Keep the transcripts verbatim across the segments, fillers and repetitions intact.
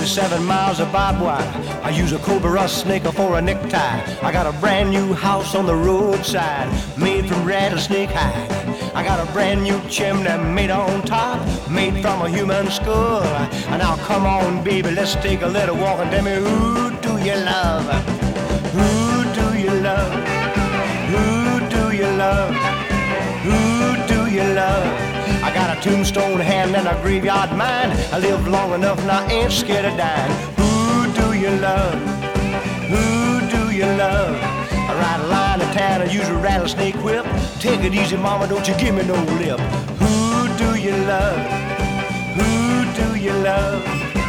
forty-seven miles of barbed wire. I use a cobra snake for a necktie. I got a brand new house on the roadside, made from rattlesnake hide. I got a brand new chimney made on top, made from a human skull. And now come on, baby, let's take a little walk and tell me, who do you love? Who do you love? Who do you love? Who do you love? I got a tombstone hand and a graveyard mind. I live long enough and I ain't scared of dying. Who do you love? Who do you love? I ride a line of town and use a rattlesnake whip. Take it easy, mama, don't you give me no lip. Who do you love? Who do you love?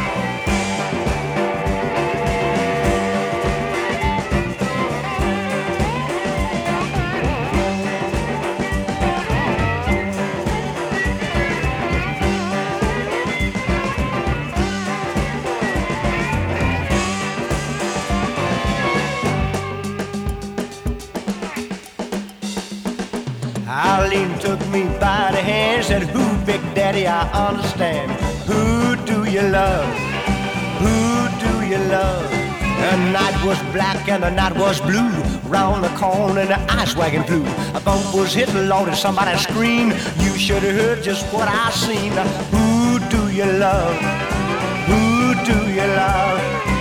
Eileen took me by the hand, said, who, Big Daddy, I understand. Who do you love? Who do you love? The night was black and the night was blue. Round the corner and the ice wagon flew. A bump was hit, Lord, and somebody screamed. You should have heard just what I seen. Who do you love? Who do you love?